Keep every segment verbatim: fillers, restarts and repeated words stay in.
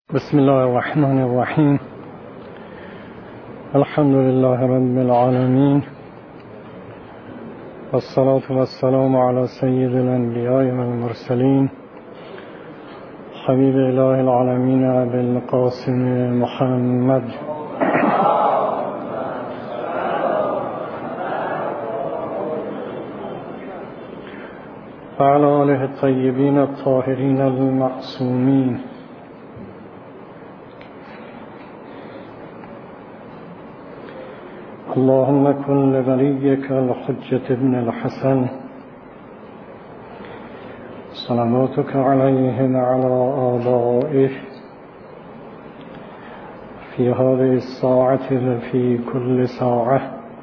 بسم الله الرحمن الرحیم. الحمد لله رب العالمین والصلاة والسلام على سید الانبیاء والمرسلین حبیب اله العالمین بالقاسم محمد وعلى آله الطیبین الطاهرین المعصومین. اللهم كن لوليك الحجة بن الحسن صلواتك عليه وعلى آبائه في هذه الساعة وفي كل ساعة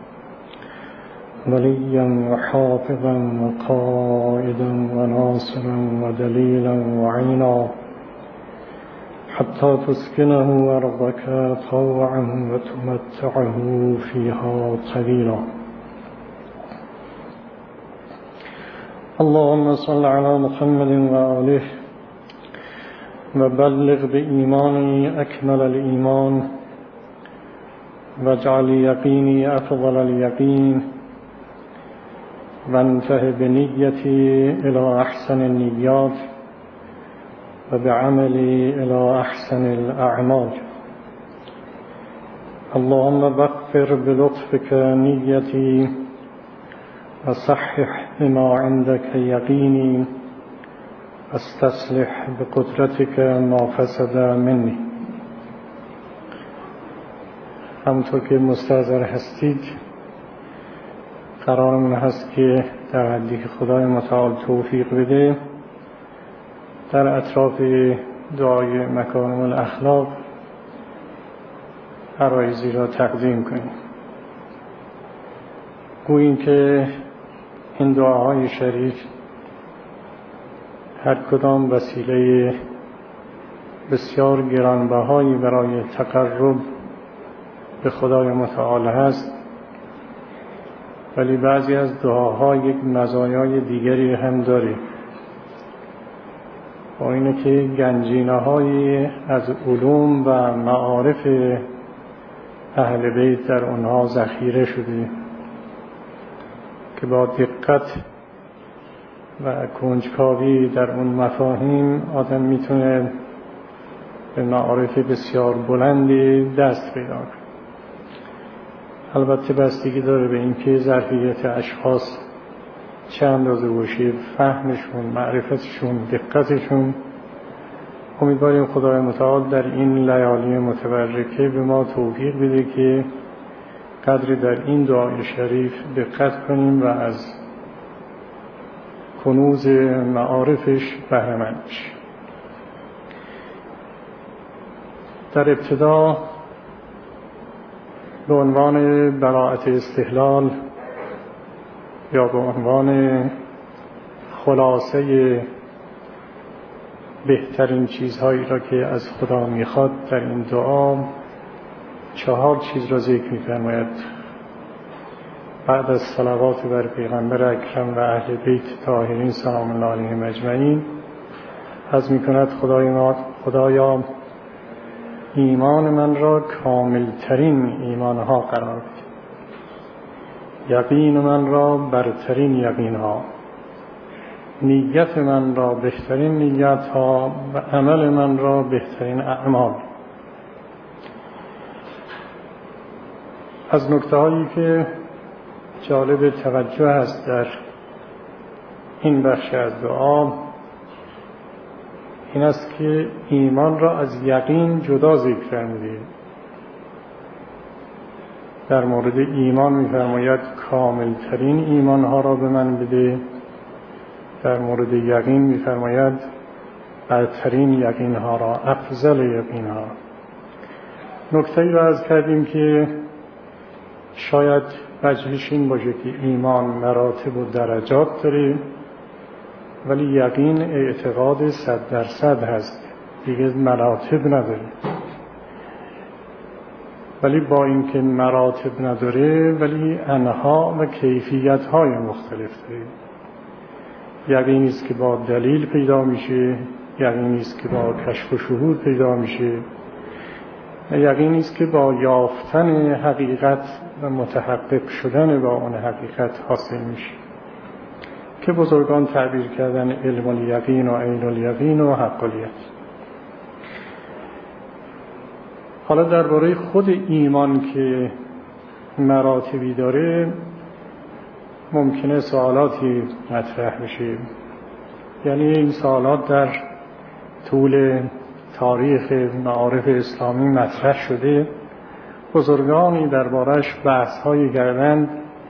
وليا وحافظا وقائدا وناصرا ودليلا وعينا حتى تسكنه أرضك طوعا وتمتعه فيها طويلا. اللهم صل على محمد وآله وبلغ بإيماني أكمل الإيمان واجعل يقيني أفضل اليقين وانته بنيتي إلى أحسن النيات وبعملي إلى أحسن الأعمال. اللهم بغفر بلطفك نيتي وصحح بما عندك يقيني واستصلح بقدرتك ما فسد مني. همطور که مستحضر هستید قرارمون هست که در حدی که خدای متعال توفیق بده در اطراف دعای مکارم الاخلاق عرایضی را تقدیم کنیم. گوییم که این دعاهای شریف هر کدام وسیله بسیار گرانبهایی برای تقرب به خدای متعال هست، ولی بعضی از دعاها یک مزایای دیگری هم داره، با اینه که گنجینه های از علوم و معارف اهل بیت در اونها ذخیره شده که با دقت و کنجکاوی در اون مفاهیم آدم میتونه به معارف بسیار بلندی دست پیدا کنه. البته بستگی داره به اینکه ظرفیت اشخاص چه اندازه باشه، فهمشون، معرفتشون، دقتشون. امیدواریم خدای متعال در این لیالی متبرکه به ما توفیق بده که قدری در این دعای شریف دقت کنیم و از کنوز معارفش بهره مند بشیم. در ابتدا به عنوان براءت استحلال یا به عنوان خلاصه بهترین چیزهایی را که از خدا میخواد در این دعا چهار چیز را ذکر می‌فرماید. بعد از صلوات بر پیغمبر اکرم و اهل بیت طاهرین سلام الله علیهم اجمعین از میکند خدای ما خدایا ایمان من را کاملترین ایمانها قرار بده، یقین من را برترین یقین ها، نیت من را بهترین نیت ها و عمل من را بهترین اعمال. از نکته هایی که جالب توجه است در این بخش از دعا این است که ایمان را از یقین جدا ذکر فرموده. در مورد ایمان می‌فرماید کامل ترین ایمان ها را به من بده، در مورد یقین می‌فرماید برترین یقین ها را، افضل یقین ها. نکته‌ای را عرض کردیم که شاید وجهش این باشه که ایمان مراتب و درجات داره، ولی یقین اعتقاد صد درصد هست، دیگه مراتب نداره. ولی با اینکه مراتب نداره ولی انواع و کیفیت های مختلف داره. یقینی است که با دلیل پیدا میشه، یقینی است که با کشف و شهود پیدا میشه و یقینی است که با یافتن حقیقت و متحقق شدن با اون حقیقت حاصل میشه که بزرگان تعبیر کردن علم الیقین و عین الیقین و حق الیقین. حالا درباره خود ایمان که مراتبی داره ممکنه سوالاتی مطرح بشه. یعنی این سوالات در طول تاریخ معارف اسلامی مطرح شده، بزرگانی دربارش بحث‌هایی کردند،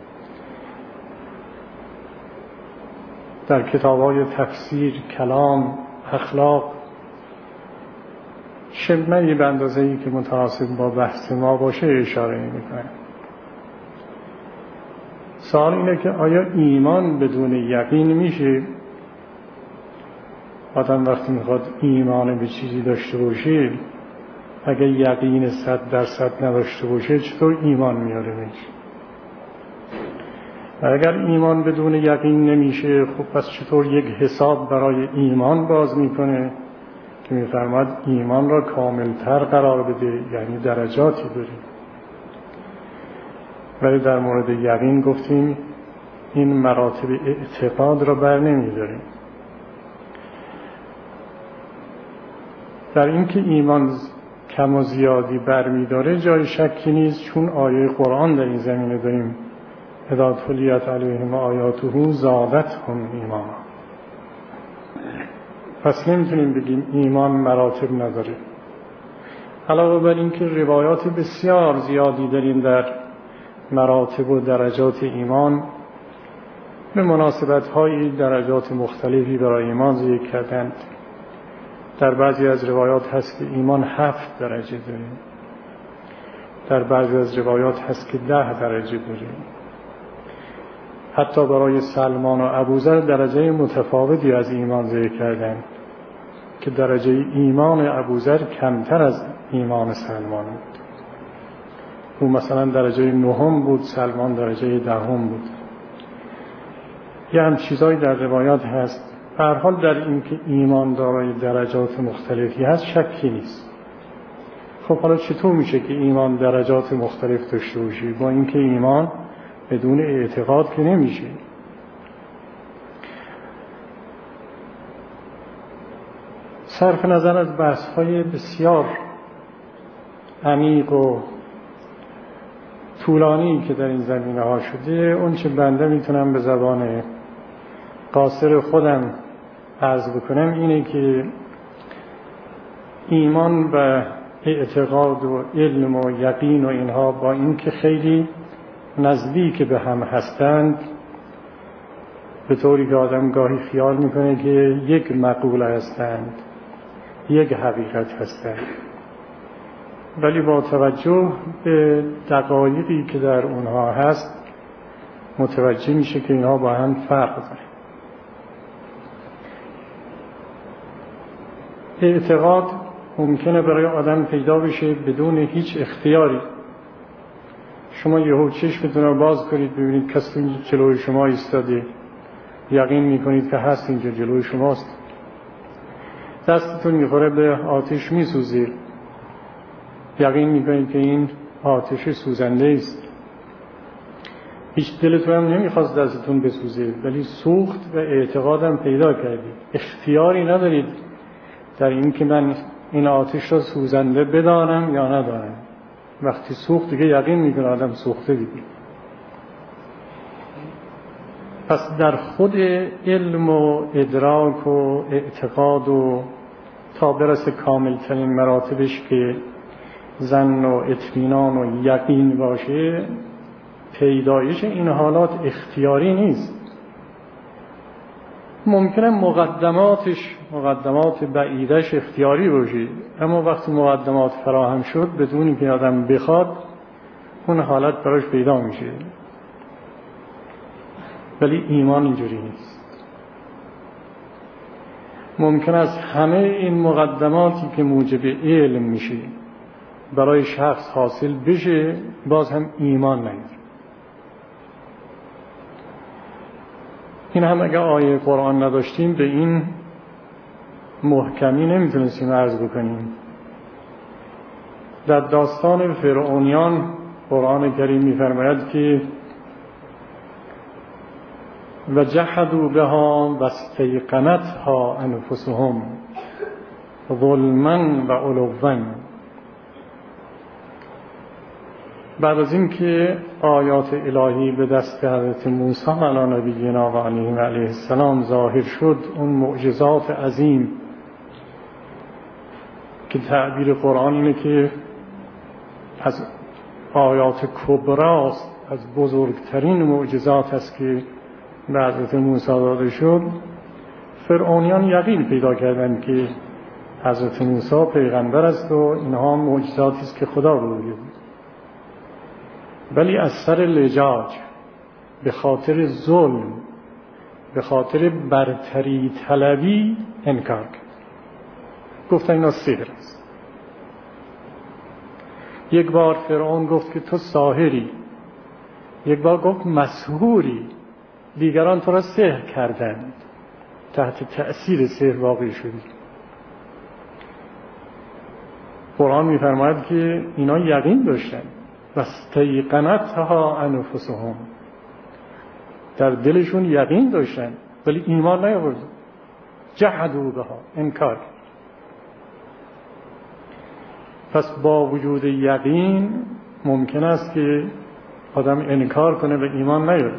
در کتاب‌های تفسیر، کلام، اخلاق، شمعی به اندازه‌ای که متناسب با بحث ما باشه اشاره می‌کنند. سوال اینه که آیا ایمان بدون یقین میشه؟ آدم وقتی میخواد ایمان به چیزی داشته باشه، اگر یقین صد درصد نداشته باشه چطور ایمان میاره میشه؟ و اگر ایمان بدون یقین نمیشه، خب پس چطور یک حساب برای ایمان باز میکنه که میفرماد ایمان را کاملتر قرار بده، یعنی درجاتی داره. ولی در مورد یقین گفتیم این مراتب اعتقاد را بر نمیداریم. در این که ایمان کم و زیادی بر میداره جای شکی نیست، چون آیه قرآن در این زمینه داریم اذا تلیت علیهم آیاته زادتهم ایمانا. پس نمیتونیم بگیم ایمان مراتب نداره. علاوه بر این که روایات بسیار زیادی داریم در مراتب و درجات ایمان، به مناسبت‌های درجات مختلفی برای ایمان ذکر کردند. در بعضی از روایات هست که ایمان هفت درجه داره، در بعضی از روایات هست که ده درجه داره. حتی برای سلمان و ابوذر درجه متفاوتی از ایمان ذکر کردند که درجه ایمان ابوذر کمتر از ایمان سلمان بود. او مثلا درجه نهم بود، سلمان درجه دهم بود. یه هم چیزایی در روایات هست. به هر حال در این که ایمان دارای درجات مختلفی هست شکی نیست. خب حالا چطور میشه که ایمان درجات مختلف داشته باشه؟ با اینکه ایمان بدون اعتقاد که نمیشه. صرف نظر از بحث‌های بسیار عمیق و طولانی که در این زمینه ها شده، اون چه بنده میتونم به زبان قاصر خودم عرض بکنم اینه که ایمان و اعتقاد و علم و یقین و اینها با اینکه خیلی نزدیک به هم هستند، به طوری که آدم گاهی خیال میکنه که یک مقوله هستند، یک حقیقت هستند، ولی با توجه به دقایقی که در اونها هست متوجه میشه که اینها با هم فرق داره. اعتقاد ممکنه برای آدم پیدا بشه بدون هیچ اختیاری. شما یهو چشمتون رو باز کنید ببینید کسی جلوی شما ایستاده، یقین میکنید که هست اینجا جلوی شماست. دستتون میخوره به آتش میسوزه، یقین میکنید که این آتش سوزنده است. هیچ دلتون هم نمیخواست دستتون بسوزه، ولی سوخت و اعتقادم پیدا کردید. اختیاری ندارید در این که من این آتش را سوزنده بدانم یا ندانم. وقتی سوخت دیگه یقین میکنه آدم سوخته دیگه. پس در خود علم و ادراک و اعتقاد و تا برسه کاملترین مراتبش که ظن و اطمینان و یقین باشه، پیدایش این حالات اختیاری نیست. ممکنه مقدماتش مقدمات بعیدش اختیاری باشه، اما وقتی مقدمات فراهم شد بدون اینکه آدم بخواد اون حالت براش پیدا میشه. ولی ایمان اینجوری نیست. ممکن است همه این مقدماتی که موجب علم میشه برای شخص حاصل بشه، باز هم ایمان نیاره. این هم اگه آیه قرآن نداشتیم به این محکمی نمیتونستیم عرض بکنیم. در داستان فرعونیان قرآن کریم می‌فرماید که و جحدوا بها و استیقنتها انفسهم ظلما و علوا. بعد از این که آیات الهی به دست حضرت موسی علی نبینا و علیه السلام ظاهر شد، اون معجزات عظیم که تعبیر قرآن اینه که از آیات کبراست، از بزرگترین معجزات است که به حضرت موسی داده شد، فرعونیان یقین پیدا کردند که حضرت موسی پیغمبر است و اینها معجزاتی است که خدا روی بود. ولی از سر لجاج، به خاطر ظلم، به خاطر برتری طلبی انکار کرد. گفتن اینا سحر است. یک بار فرعون گفت که تو ساحری، یک بار گفت مسحوری، دیگران تو را سحر کردند، تحت تأثیر سحر واقع شدی. قرآن می‌فرماید که اینا یقین داشتند و استیقنتها انفسهم، در دلشون یقین داشتن ولی ایمان نیاوردن. جحدوا بها، انکار. پس با وجود یقین ممکن است که آدم انکار کنه و ایمان نیاره.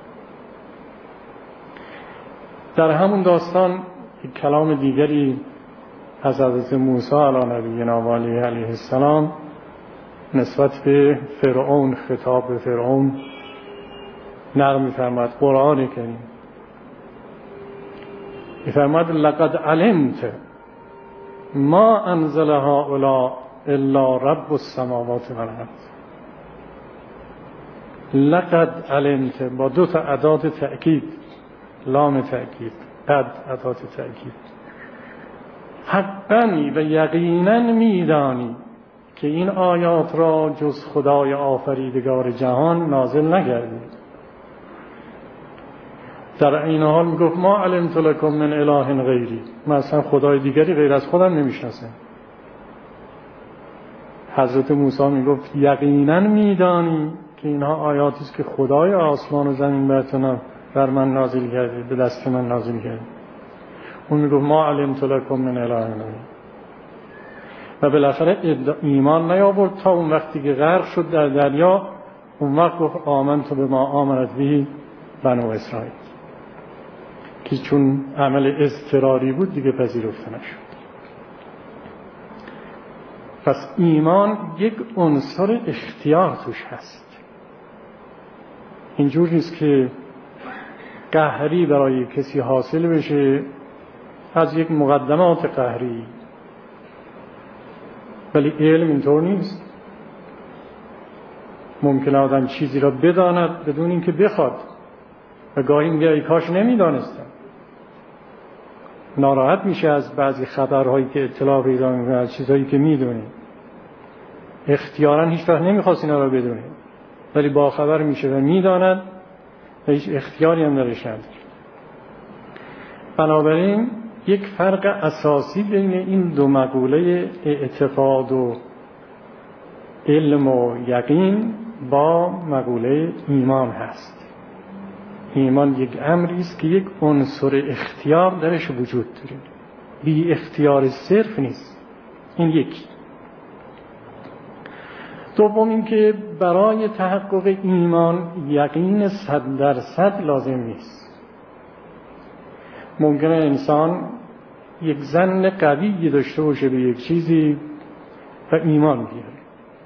در همون داستان یک کلام دیگری از حضرت موسی علی نبینا و علیه السلام نسبت به فرعون، خطاب به فرعون نقل می‌فرماید قرآن کریم. می‌فرماید لقد علمت ما انزل هؤلاء الا رب السماوات والارض. لقد علمت با دو تا ادات تأکید، لام تأکید، قد ادات تأکید. حقاً و یقیناً میدانی که این آیات را جز خدای آفریدگار جهان نازل نگردید. در این حال میگفت ما علمت لکم من اله غیری، من اصلا خدای دیگری غیر از خودم نمیشناسم. حضرت موسی میگفت یقینا میدانی که اینها آیاتی است که خدای آسمان و زمین براتون بر من نازل کرده، به دست من نازل کرده. اون میگفت ما علمت لکم من اله غیری. و بالاخره ایمان نیاورد تا اون وقتی که غرق شد در دریا، اون وقت گفت آمنت بما آمنت به بنو اسرائیل، که چون عمل اضطراری بود دیگه پذیرفته نشد. پس ایمان یک عنصر اختیار توش هست. اینجور نیست که قهری برای کسی حاصل بشه از یک مقدمات قهری، ولی علم اینطور نیست. ممکن آدم چیزی را بداند بدون اینکه بخواد، و گاهی میگه ای کاش نمیدانستم. ناراحت میشه از بعضی خبرهایی که اطلاع پیدا میکنه، از چیزهایی که میدونه. اختیاراً هیچ وقت نمیخواست اینا را بدونه، ولی با خبر میشه و میداند و هیچ اختیاری هم درش نداره. بنابراین یک فرق اساسی بین این دو مقوله اعتقاد و علم و یقین با مقوله ایمان هست. ایمان یک امری است که یک عنصر اختیار درش وجود داره، بی اختیار صرف نیست. این یکی. دوم این که برای تحقق ایمان یقین صد درصد لازم نیست. ممکنه انسان یک ظن قوی داشته باشه به یک چیزی و ایمان بیاره،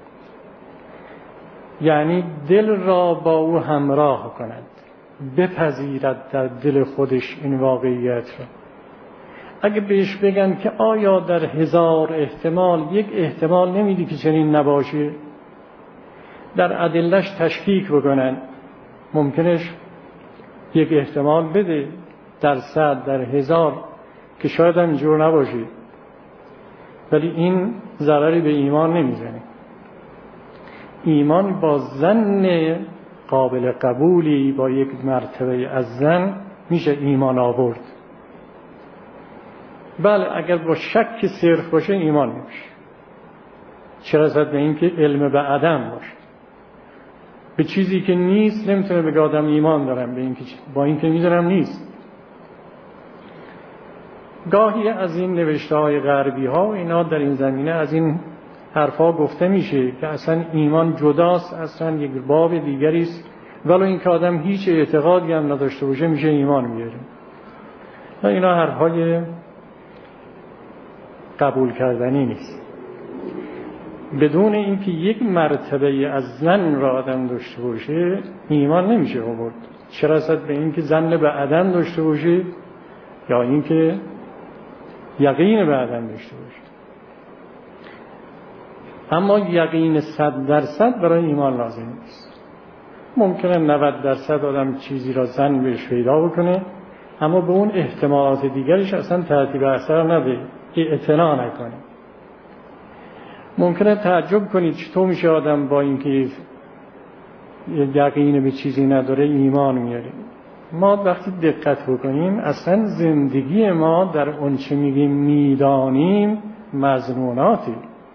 یعنی دل را با او همراه کند، بپذیرد در دل خودش این واقعیت را. اگه بهش بگن که آیا در هزار احتمال یک احتمال نمیدی که چنین نباشه، در ادله‌اش تشکیک بکنن، ممکنش یک احتمال بده در صد، در هزار که شاید هم اینجور نباشه، ولی این ضرری به ایمان نمیزنه. ایمان با ظن قابل قبولی، با یک مرتبه از ظن میشه ایمان آورد. بله اگر با شک صرف باشه ایمان نمیشه، چه رسد به این که علم به عدم باشه. به چیزی که نیست نمیتونه بگه آدم ایمان دارم، به این که با این که میدونم نیست. گاهی از این نوشته های غربی ها و اینا در این زمینه از این حرفا گفته میشه که اصلا ایمان جداست، اصلا یک باب دیگری است، ولو این که آدم هیچ اعتقادی هم نداشته باشه میشه ایمان میاره. و اینا حرفای قبول کردنی نیست. بدون اینکه یک مرتبه از ظن را آدم داشته باشه ایمان نمیشه آورد، چه رسد به اینکه ظن به عدم داشته باشه یا اینکه یقین به عدم داشته باشه. اما یقین صد درصد برای ایمان لازم نیست. ممکنه نود درصد آدم چیزی را ظن بهش پیدا بکنه، اما به اون احتمالات دیگرش اصلا ترتیب اثر نده، اعتنا نکنه. ممکنه تعجب کنید چطور میشه آدم با اینکه یقین به چیزی نداره ایمان میاره. ما وقتی دقت بکنیم اصلا زندگی ما در اون چه میگیم میدانیم مظنوناتی.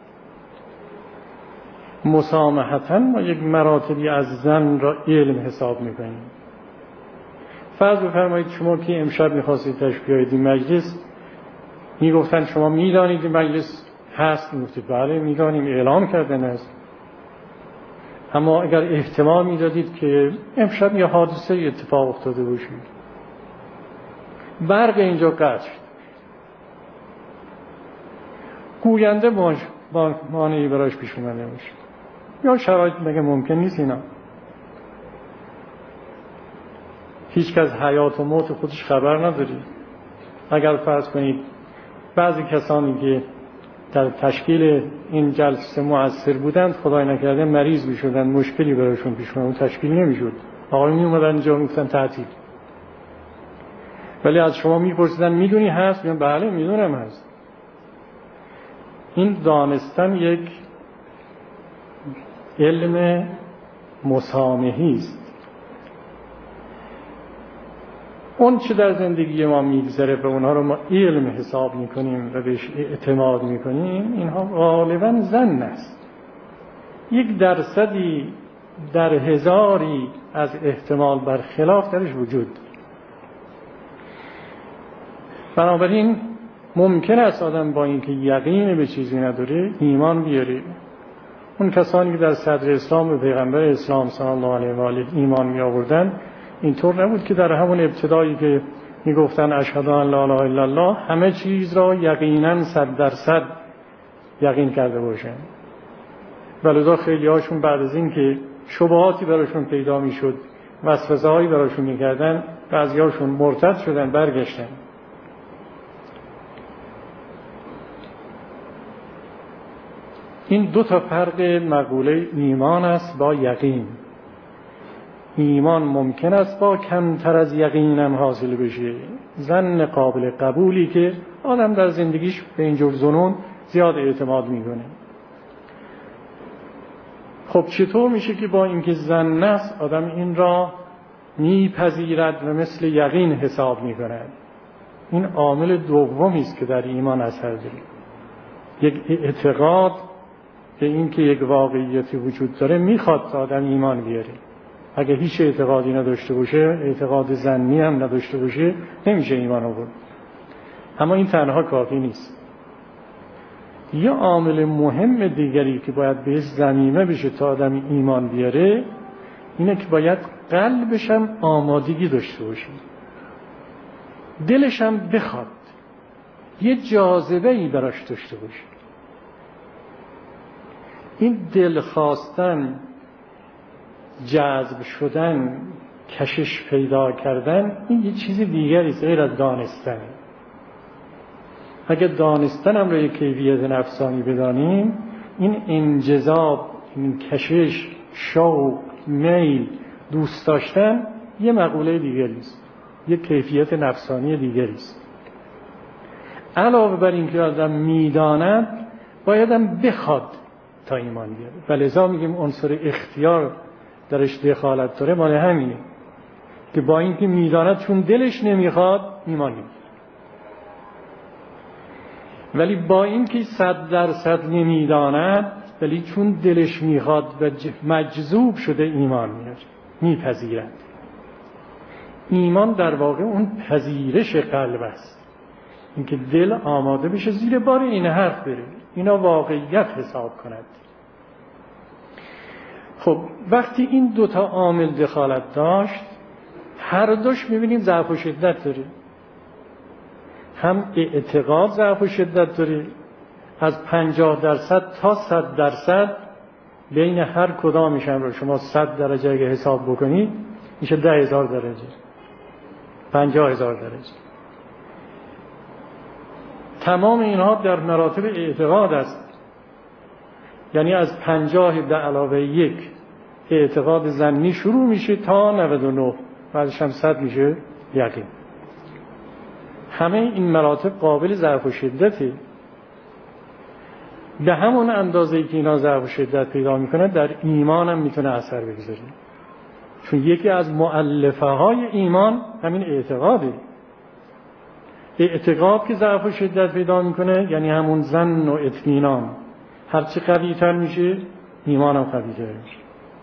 مسامحتاً ما یک مراتبی از ظن را علم حساب میکنیم. فرض بفرمایید شما که امشب میخواستید تشریف بیارید این مجلس، میگفتن شما میدانید این مجلس هست، میگفتید بله میدانیم، اعلام کردن هست. اما اگر احتمال میدادید که امشب یه حادثه اتفاق افتاده باشید، برق اینجا قطع شد، گوینده با مانعی برایش پیش اومده باشه، یا شرایط مگه ممکن نیست اینا؟ هیچ کس حیات و موت خودش خبر نداری. اگر فرض کنید بعضی کسانی که در تشکیل این جلسه مؤثر بودند خدای نکرده مریض میشدن، مشکلی برایشون پیش اومد، تشکیل نمیشد، آقای می اومدن اینجا میگفتن تعطیل. ولی از شما میپرسیدن میدونی هست؟ میگن بله میدونم هست. این دانستن یک علم مسامحی است. اون چه در زندگی ما میگذره به اونها رو ما علم حساب میکنیم و بهش اعتماد میکنیم، اینها غالبا ظن است. یک درصدی در هزاری از احتمال برخلاف درش وجود. بنابراین ممکن است آدم با اینکه یقین به چیزی نداره ایمان بیاره. اون کسانی که در صدر اسلام به پیغمبر اسلام صلی الله علیه و آله ایمان می آوردن اینطور نبود که در همون ابتدایی که میگفتن اشهد ان لا اله الا الله همه چیز را یقینا صد درصد یقین کرده باشن. ولذا خیلی هاشون بعد از این که شبهاتی براشون پیدا میشد، وسوسه هایی براشون میکردن، بعضی هاشون مرتد شدن، برگشتن. این دو تا فرق مقوله ایمان است با یقین. ایمان ممکن است با کمتر از یقینم حاصل بشه، ظن قابل قبولی که آدم در زندگیش به اینجور ظنون زیاد اعتماد میکنه. خب چطور میشه که با اینکه ظن است آدم این را میپذیرد و مثل یقین حساب میکند؟ این عامل دومی است که در ایمان اثر داره. یک اعتقاد به اینکه یک واقعیتی وجود داره میخواد تا آدم ایمان بیاره. اگه هیچ اعتقادی نداشته باشه، اعتقاد ظنی هم نداشته باشه، نمیشه ایمان آورد. اما این تنها کافی نیست. یه عامل مهم دیگری که باید بهش ضمیمه بشه تا آدم ایمان بیاره اینه که باید قلبش هم آمادگی داشته باشه، دلش هم بخواد، یه جاذبه‌ای براش داشته باشه. این دل خواستن، جذب شدن، کشش پیدا کردن، این یه چیز دیگری است غیر از دانستن. اگه دانستن هم رو یک کیفیت نفسانی بدانیم، این انجذاب، این کشش، شوق، میل، دوست داشتن یه مقوله دیگری است، یک کیفیت نفسانی دیگری است. علاوه بر این که آدم میداند، باید هم بخواد تا ایمان بیاره. ولذا میگیم عنصر اختیار درش دخالت داره، مال همینه که با اینکه میداند چون دلش نمیخواد ایمان نمیاره. ولی با این که صد درصد نمیداند، ولی چون دلش میخواد و مجذوب شده ایمان میاره، میپذیرد. ایمان در واقع اون پذیرش قلب است، اینکه دل آماده بشه زیر بار این حرف بره، اینا واقعیت حساب کند. خب وقتی این دوتا عامل دخالت داشت، هر دوش میبینیم ضعف و شدت داره. هم اعتقاد ضعف و شدت داره، از پنجاه درصد تا صد درصد بین هر کدامشون رو شما صد درجه اگه حساب بکنید میشه ده هزار درجه، پنجاه هزار درجه. تمام اینها در مراتب اعتقاد است. یعنی از پنجاه به علاوه یک اعتقاد ظنی شروع میشه تا نود و نه، بعدش هم صد میشه یقین. همه این مراتب قابل ضعف و شدته. به همون اندازه‌ای که اینا ضعف و شدت پیدا میکنه در ایمان هم میتونه اثر بگذاره، چون یکی از مؤلفه های ایمان همین اعتقاده. اعتقاد که ضعف و شدت پیدا میکنه یعنی همون ظن و اطمینان، هرچی قوی تر میشه ایمان هم قوی تر میشه.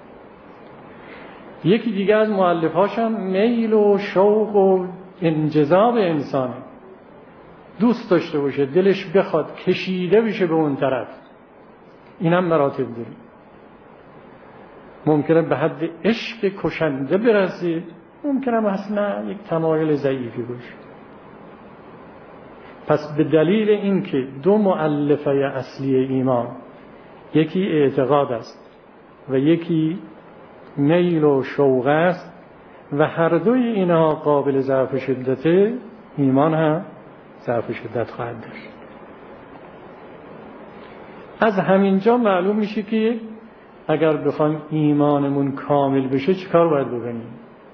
یکی دیگه از مؤلفهاش هم میل و شوق و انجذاب انسانه، دوست داشته باشه، دلش بخواد، کشیده بشه به اون طرف. این هم مراتب داره. ممکنه به حد عشق کشنده برسه، ممکنه اصلا یک تمایل ضعیفی باشه. پس به دلیل اینکه دو مؤلفه اصلی ایمان، یکی اعتقاد است و یکی میل و شوق است و هر دوی اینها قابل ضعف و شدت، ایمان هم ضعف و شدت خواهد داشت. از همینجا معلوم میشه که اگر بخوایم ایمانمون کامل بشه چیکار باید بکنیم؟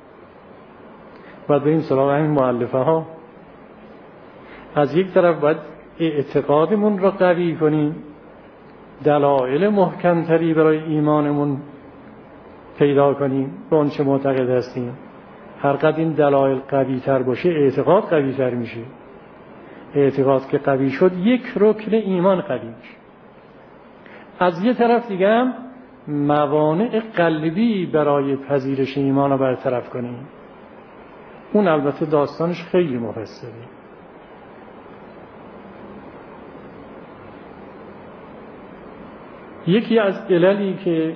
باید بریم سراغ همین مؤلفه ها. از یک طرف باید اعتقادمون را قوی کنیم، دلایل محکمتری برای ایمانمون پیدا کنیم به اون چه معتقد هستیم. هر قدر این دلایل قوی تر باشه اعتقاد قوی تر میشه. اعتقاد که قوی شد یک رکن ایمان قوی میشه. از یه طرف دیگه هم موانع قلبی برای پذیرش ایمان رو برطرف کنیم. اون البته داستانش خیلی مفصله. یکی از عللی که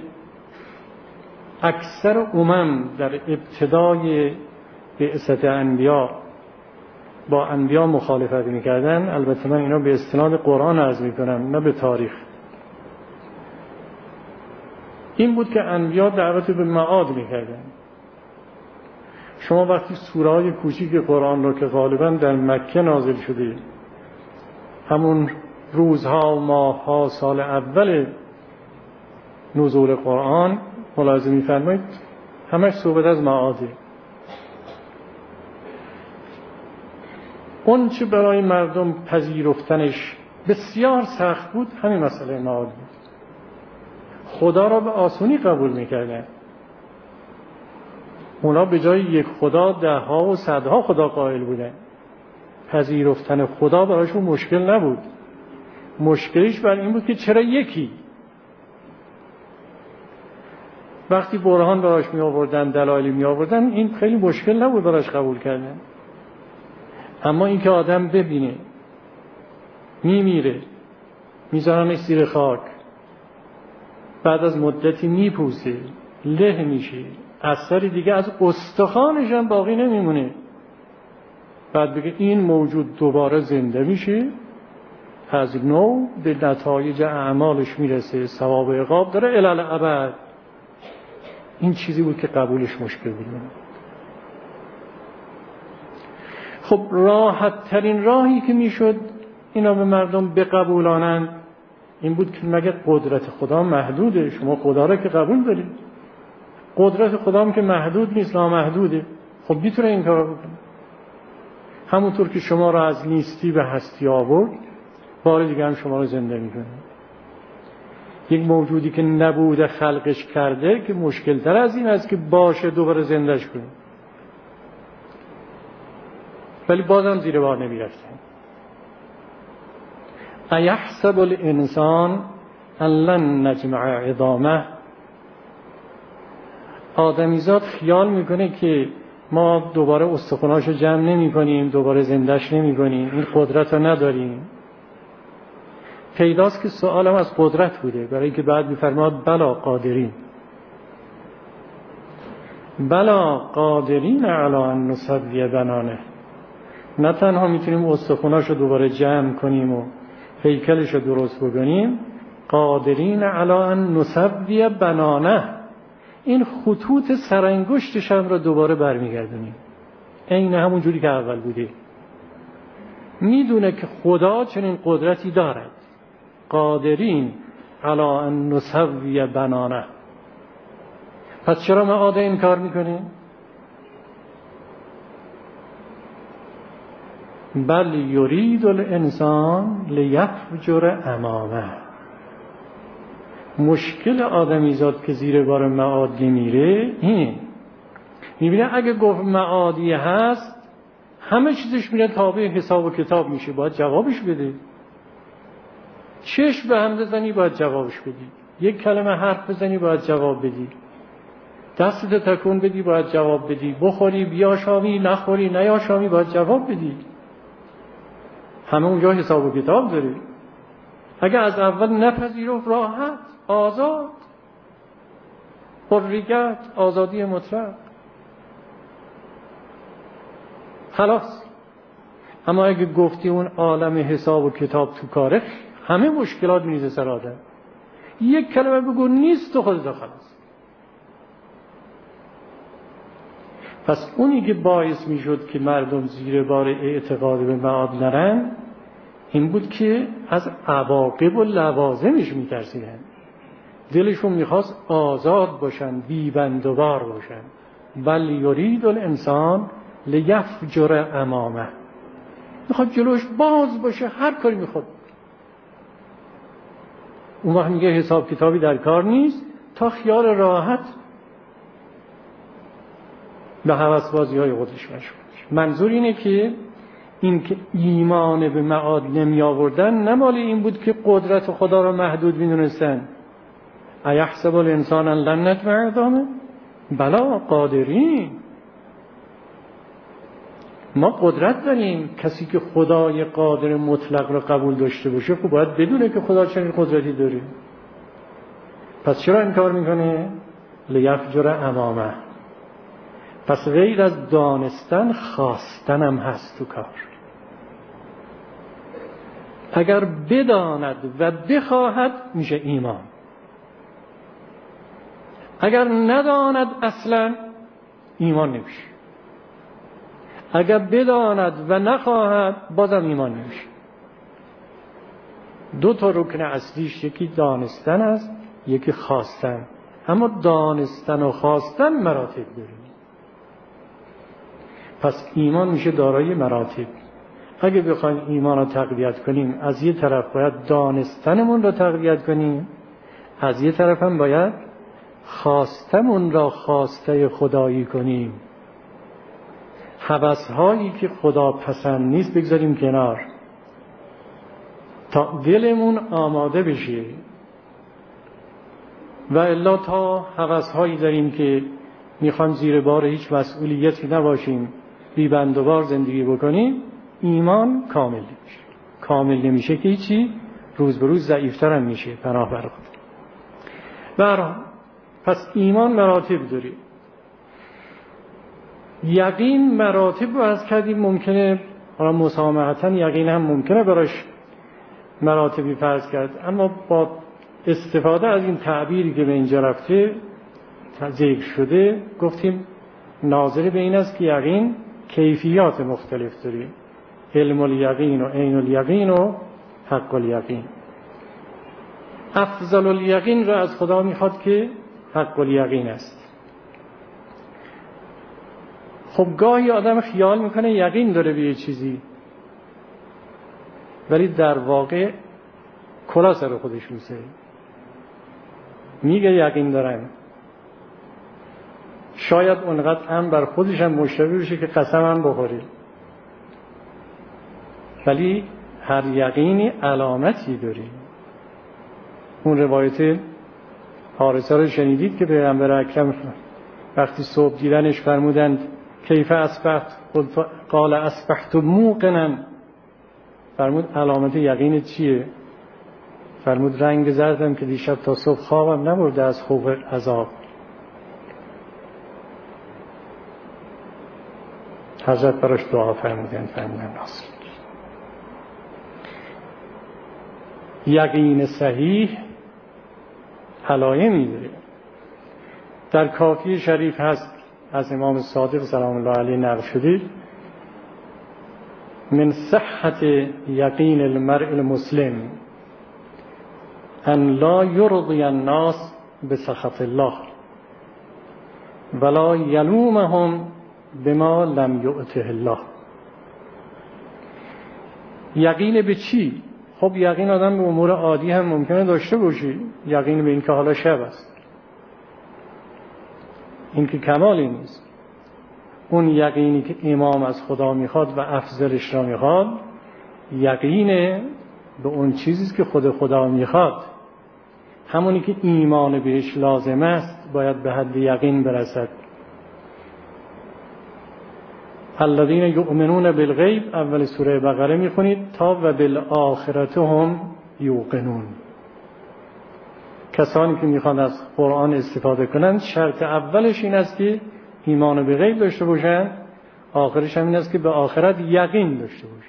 اکثر امم در ابتدای بعثت انبیا با انبیا مخالفت میکردن، البته من اینا به استناد قرآن عرض میکنم نه به تاریخ، این بود که انبیا دعوت به معاد میکردن. شما وقتی سوره‌های کوچیک قرآن رو که غالبا در مکه نازل شده، همون روزها و ماهها سال اول نزول قرآن ملاحظه می‌فرمایید همش صحبت از معاده. اون چه برای مردم پذیرفتنش بسیار سخت بود همین مسئله معاد بود. خدا را به آسونی قبول می‌کردن. اونا به جای یک خدا ده ها و صدها خدا قائل بودن. پذیرفتن خدا برایشون مشکل نبود. مشکلش بر این بود که چرا یکی؟ وقتی برهان براش می آوردن، دلایلی می آوردن، این خیلی مشکل نبود براش قبول کردن. اما این که آدم ببینه می میره، میذارنش زیر خاک، بعد از مدتی می پوسه، له میشه، اثری دیگه از استخوانش هم باقی نمیمونه، بعد بگه این موجود دوباره زنده میشه، از نو به نتایج اعمالش میرسه، ثواب و عقاب داره الی الابد. این چیزی بود که قبولش مشکل بود. خب راحت ترین راهی که میشد اینا به مردم بقبولانند این بود که مگه قدرت خدا محدوده؟ شما خدا را که قبول دارید، قدرت خدا هم که محدود نیست، نامحدوده. خب میتونه این کارو بکنه. همونطور که شما را از نیستی به هستی آورد، بار دیگه هم شما را زنده میکنه. یک موجودی که نبوده خلقش کرده که مشکل تر از این است که باشه دوباره زندهش کنه. ولی بازم زیر بار نمیرفتن. ایحسب الانسان ان لن نجمع عظامه. آدمیزاد خیال میکنه که ما دوباره استخوناشو جمع نمی کنیم، دوباره زندش نمی کنیم، این قدرت رو نداریم. پیداست که سوالم از قدرت بوده، برای که بعد میفرماد بلا قادرین، بلا قادرین علی ان نسوی بنانه. نه تنها میتونیم استخوناشو دوباره جمع کنیم و هیکلشو درست بکنیم، قادرین علی ان نسوی بنانه، این خطوط سرانگشتش هم رو دوباره برمیگردونیم عین همون جوری که اول بوده. میدونه که خدا چنین قدرتی دارد. قادرین علی ان نسوی بنانه. پس چرا معاد این کار میکنیم؟ بل یرید الانسان لیفجر امامه. مشکل آدمیزاد که زیر بار معاد نمیره این میبینه اگه گفت معادی هست همه چیزش میره تابع حساب و کتاب میشه، باید جوابش بده. چشم به هم بزنی باید جوابش بدی، یک کلمه حرف بزنی باید جواب بدی، دستت تکون بدی باید جواب بدی، بخوری بیاشامی نخوری نیاشامی باید جواب بدی. همه اونجا حساب و کتاب داره. اگه از اول نپذیرفت راحت، آزاد، حریت، آزادی مطلق، خلاص. اما اگه گفتی اون عالم حساب و کتاب تو کاره، همه مشکلات میریزه سر آدم. یک کلمه بگو نیست تو خودت خلاص. پس اونی که باعث میشد که مردم زیر بار اعتقاد به معاد نرن این بود که از عواقب و لوازمش میترسیدن. دلشون میخواست آزاد باشن، بی بند و بار باشن. بل یرید الانسان لیفجر امامه. میخواد جلوش باز باشه، هر کاری میخواد. اون وقت میگه حساب کتابی در کار نیست، تا خیال راحت به هوسبازی های خودش مشغول. منظور اینه که این که ایمان به معاد نمی آوردن نه مال این بود که قدرت خدا را محدود می‌دونستن. ایحسب الانسان ان لن نجمع عظامه بلا قادرین. ما قدرت داریم. کسی که خدای قادر مطلق را قبول داشته باشه خب باید بدونه که خدا چنین قدرتی داره. پس چرا انکار میکنه؟ لیفجر امامه. پس غیر از دانستن خواستن هم هست تو کار. اگر بداند و بخواهد میشه ایمان. اگر نداند اصلا ایمان نمیشه. اگر بداند و نخواهد بازم ایمان نمیشه. دو تا رکن اصلیش، یکی دانستن است، یکی خواستن. اما دانستن و خواستن مراتب داریم. پس ایمان میشه دارای مراتب. اگه بخوایم ایمان رو تقویت کنیم از یه طرف باید دانستنمون رو تقویت کنیم، از یه طرف هم باید خواستمون را خواسته خدایی کنیم. هوس‌هایی که خدا پسند نیست بگذاریم کنار تا دلمون آماده بشه. و الا تا هوس‌هایی داریم که میخوایم زیر بار هیچ مسئولیتی نباشیم، بی بند و بار زندگی بکنیم، ایمان کامل نمیشه. کامل نمیشه که هیچی، روز به روز ضعیفتر هم میشه. پناه بر خدا. برای پس ایمان مراتب داره. یقین مراتب رو از کردیم. ممکنه حالا مسامحتاً یقین هم ممکنه براش مراتبی فرض کرد، اما با استفاده از این تعبیری که به اینجا رفته ذکر شده گفتیم ناظر به این است که یقین کیفیات مختلف داره. علم الیقین و عین الیقین و حق الیقین. افضل الیقین را از خدا میخواد که حق الیقین است. خب گاهی آدم خیال میکنه یقین داره به یه چیزی ولی در واقع کلا سر خودش میسه. میگه یقین دارم، شاید اونقدر هم بر خودش هم مشتبه بشه که قسم هم بخوری، ولی هر یقینی علامتی داره. اون روایت حارثه رو شنیدید که پیغمبر اکرم وقتی صبح دیدنش فرمودند کیف اصبحت؟ قال اصبحت موقنا. فرمود علامت یقین چیه؟ فرمود رنگ زردم که دیشب تا صبح خوابم نبرده از خوف عذاب. حضرت براش دعا فرمودند فرمودن ناصر. یقین صحیح علایمی داره. در کافی شریف هست از امام صادق سلام الله علیه نقل شده من صحت یقین المرء المسلم ان لا یرضی الناس بسخط الله ولا یلومهم بما لم یؤته الله. یقین به چی؟ خب یقین آدم به امور عادی هم ممکنه داشته باشی. یقین به این که حالا شب است، این که کمالی نیست. اون یقینی که امام از خدا میخواد و افضلش را میخواد، یقین به اون چیزی که خود خدا میخواد، همونی که ایمان بهش لازم است باید به حد یقین برسد. الذین یؤمنون بالغیب اول سوره بقره میخونید تا و بالآخرة هم یوقنون. کسانی که میخوان از قرآن استفاده کنند شرط اولش این است که ایمان به غیب داشته باشن، آخرش هم این است که به آخرت یقین داشته باشن.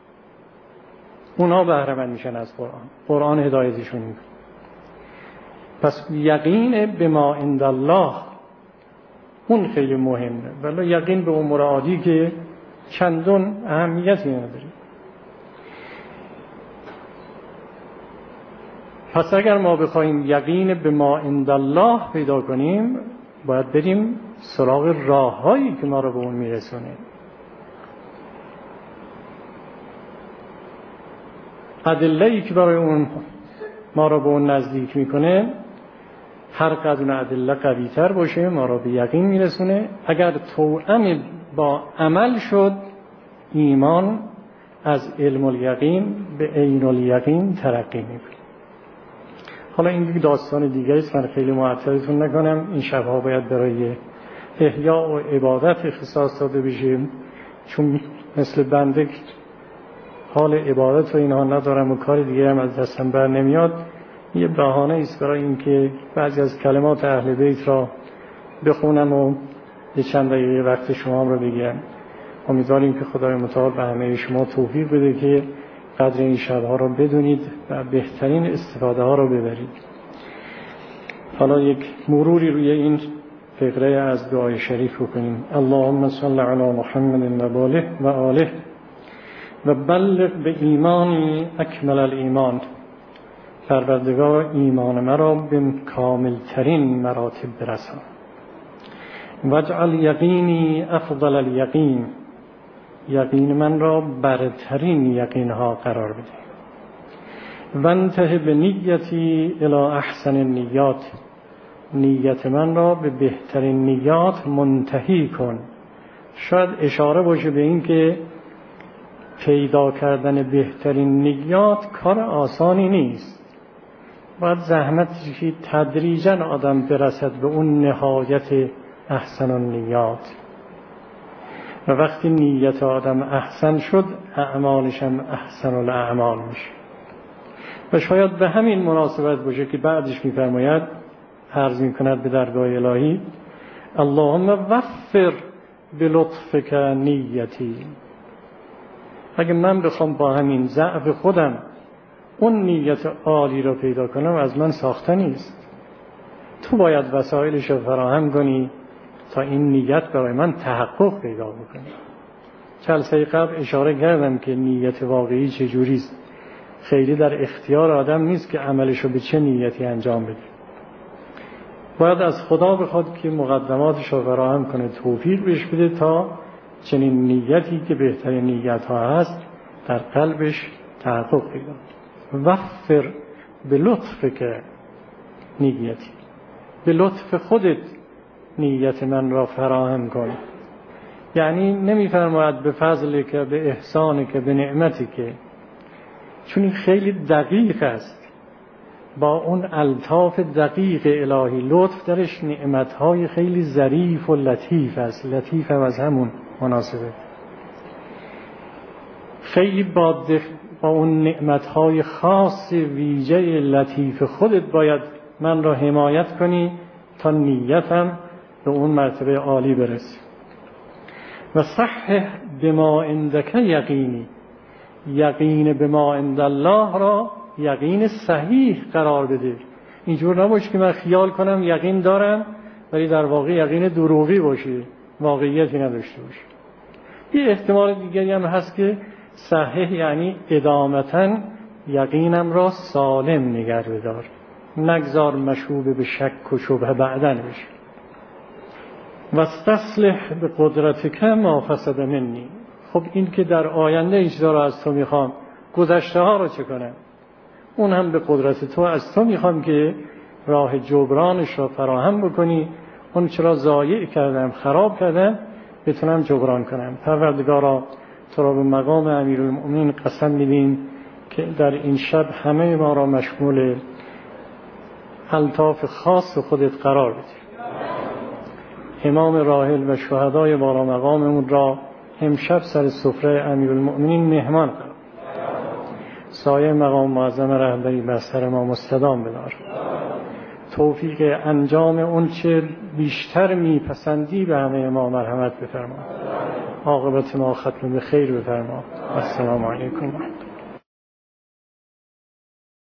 اونها بهره مند میشن از قرآن، قرآن هدایتشون میکنه. پس یقین به ما عند الله اون خیلی مهمه، ولی یقین به امور عادی که چندان اهمیتی نداره. پس اگر ما بخوایم یقین به ما عند الله پیدا کنیم باید بریم سراغ راه‌هایی که ما رو به اون میرسونه. ادله‌ای که برای اون ما رو به اون نزدیک میکنه، هر قدر اون ادله قوی‌تر باشه ما رو به یقین میرسونه. اگر توأم با عمل شد، ایمان از علم الیقین به عین الیقین ترقی میکنه. حالا این دیگه داستان دیگه است، من خیلی معطلتون نکنم. این شبها باید برای احیا و عبادت اختصاص داده بشه، چون مثل بنده حال عبادت و اینها ندارم و کار دیگه هم از دستم بر نمیاد. یه بهانه است برای اینکه بعضی از کلمات اهل بیت را بخونم و یه چند دقیقه وقت شما رو بگیرم. امیدواریم که خدای متعال به همه شما توفیق بده که قدر این شبها رو بدونید و بهترین استفاده ها رو ببرید. حالا یک مروری روی این فقره از دعای شریف بکنیم. اللهم صل علی محمد و آله و آله و بلغ به ایمانی اکمل الایمان. پروردگار ایمان مرا به کامل ترین مراتب برسان. واجعل یقینی افضل الیقین. یقین من را برترین یقین ها قرار بده. وانتهی به نیتی الی احسن النیات. نیت من را به بهترین نیات منتهی کن. شاید اشاره باشه به این که پیدا کردن بهترین نیات کار آسانی نیست. باید زحمت کشید تدریجاً آدم برسد به اون نهایت احسن النیات. و وقتی نیت آدم احسن شد، اعمالش هم احسن الاعمال میشه. و شاید به همین مناسبت باشه که بعدش میفرماید، عرض میکند به درگاه الهی: اللهم وفر بلطفک نیتی. اگه من بخوام با همین ضعف خودم اون نیت عالی رو پیدا کنم، از من ساخته نیست. تو باید وسایلش رو فراهم کنی تا این نیت برای من تحقق پیدا بکنه. جلسه قبل اشاره کردم که نیت واقعی چجوریست. خیلی در اختیار آدم نیست که عملش رو به چه نیتی انجام بده. باید از خدا بخواد که مقدماتش رو فراهم کنه، توفیق بهش بده تا چنین نیتی که بهترین نیت ها هست در قلبش تحقق پیدا کنه. وفر به لطف که نیتی، به لطف خودت نیت من را فراهم کن. یعنی نمیفرماید به فضل که، به احسان که، به نعمتی که، چون این خیلی دقیق است، با اون الطاف دقیق الهی، لطف درش نعمتهای خیلی ظریف و لطیف است. لطیف هم از همون مناسبه، خیلی با, با اون نعمتهای خاص ویژه لطیف خودت باید من را حمایت کنی تا نیتم به اون مرتبه عالی برسه. و صحح بما عندک یقینی، یقین بما عند الله را یقین صحیح قرار بده. اینجور نباشه که من خیال کنم یقین دارم ولی در واقع یقین دروغی باشه، واقعیتی نداشته باشه. یه احتمال دیگری هم هست که صحیح یعنی ادامتاً یقینم را سالم نگه بدار، نگذار مشوب به شک و شبهه بعدن بشه. و استصلح به قدرتک ما فسد منی. خب این که در آینده اجرا رو از تو میخوام، گذشته ها رو چه کنم؟ اون هم به قدرت تو، از تو میخوام که راه جبرانش را فراهم بکنی. اون چرا ضایع کردم، خراب کردم، بتونم جبران کنم. پروردگارا تو را به مقام امیرالمؤمنین قسم میدیم که در این شب همه ما را مشمول الطاف خاص خودت قرار بدی. امام راحل و شهدای بالا مقاممون را امشب سر سفره امیرالمؤمنین مهمان کن. سایه مقام معظم رهبری بر سر ما مستدام بدار. توفیق انجام اون چه بیشتر میپسندی به همه ما مرحمت بفرما. عاقبت ما ختم به خیر بفرما. السلام علیکم.